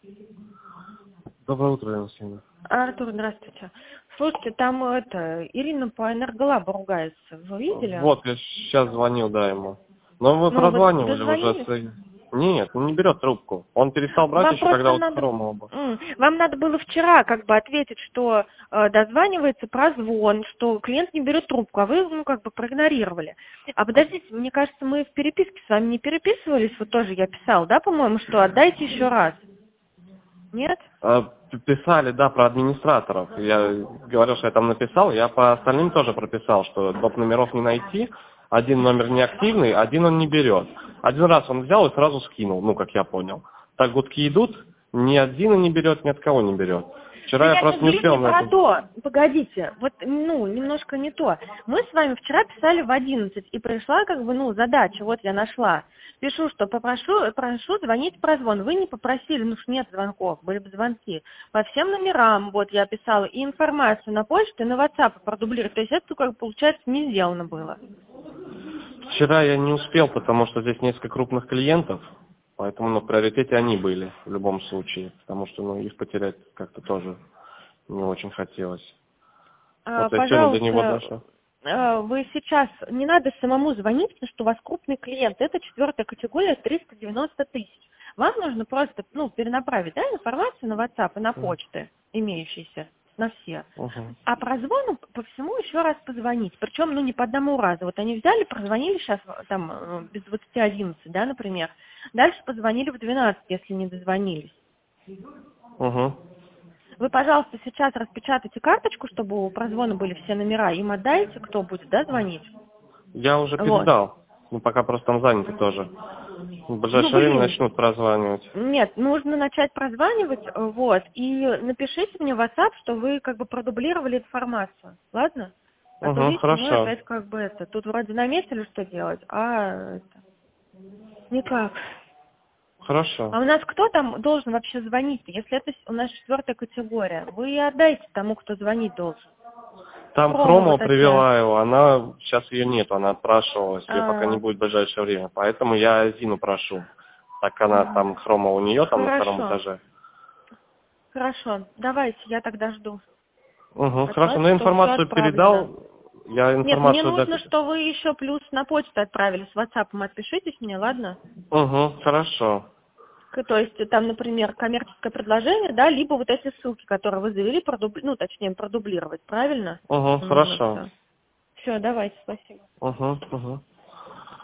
Доброе утро, Елена Васильевна. Артур, здравствуйте. Слушайте, там Ирина по энерголабу ругается. Вы видели? Вот, я сейчас звонил, да, ему. Но вы Ну, вы прозванивали уже. дозвонились? Нет, он не берет трубку. Он перестал брать Вам еще, когда просто вот надо... Хрома был. Вам надо было вчера как бы ответить, что дозванивается прозвон, что клиент не берет трубку, а вы, как бы проигнорировали. А подождите, мне кажется, мы в переписке с вами не переписывались, вот тоже я писал, да, по-моему, что отдайте еще раз. Нет? Писали, да, про администраторов. Я говорил, что я там написал. Я по остальным тоже прописал, что доп. Номеров не найти. Один номер неактивный, один он не берет. Один раз он взял и сразу скинул, ну, как я понял. Так гудки идут, ни один не берет, ни от кого не берет. Вчера я просто не успел на это. То. Погодите, вот, немножко не то. Мы с вами вчера писали в 11, и пришла, как бы, задача, вот я нашла. Пишу, что прошу звонить в прозвон. Вы не попросили, уж нет звонков, были бы звонки. По всем номерам, вот я писала, и информацию на почту, и на WhatsApp продублировать. То есть это, как бы, получается, не сделано было. Вчера я не успел, потому что здесь несколько крупных клиентов. Поэтому в приоритете они были в любом случае. Потому что их потерять как-то тоже не очень хотелось. Вот я сегодня до него дошел. Вы сейчас, не надо самому звонить, потому что у вас крупный клиент. Это 4-я категория, 390 тысяч. Вам нужно просто, перенаправить, да, информацию на WhatsApp и на почты, имеющиеся, на все. А прозвону по всему еще раз позвонить. Причем, не по одному разу. Вот они взяли, прозвонили сейчас, там, без 20:11, да, например. Дальше позвонили в 12, если не дозвонились. Вы, пожалуйста, сейчас распечатайте карточку, чтобы у прозвона были все номера. Им отдайте, кто будет, да, звонить? Я уже передал. Пока просто там заняты тоже. В ближайшее время начнут прозванивать. Нет, нужно начать прозванивать, и напишите мне в WhatsApp, что вы как бы продублировали информацию. Ладно? А то, видите, мы хорошо. опять как бы тут вроде наметили, что делать, а никак. Хорошо. А у нас кто там должен вообще звонить? Если это у нас 4-я категория, вы и отдайте тому, кто звонить должен. Там Хрома привела его, она, сейчас ее нет, она отпрашивалась, ее пока не будет в ближайшее время. Поэтому я Зину прошу. Так она там, Хрома у нее там на 2-м этаже. Хорошо, давайте, я тогда жду. Хорошо, но информацию передал. Я информацию... Нет, мне нужно, что вы еще плюс на почту отправили с WhatsApp. Отпишитесь мне, ладно? Хорошо. То есть там, например, коммерческое предложение, да, либо вот эти ссылки, которые вы завели, продублировать, правильно? Хорошо. Все, давайте, спасибо.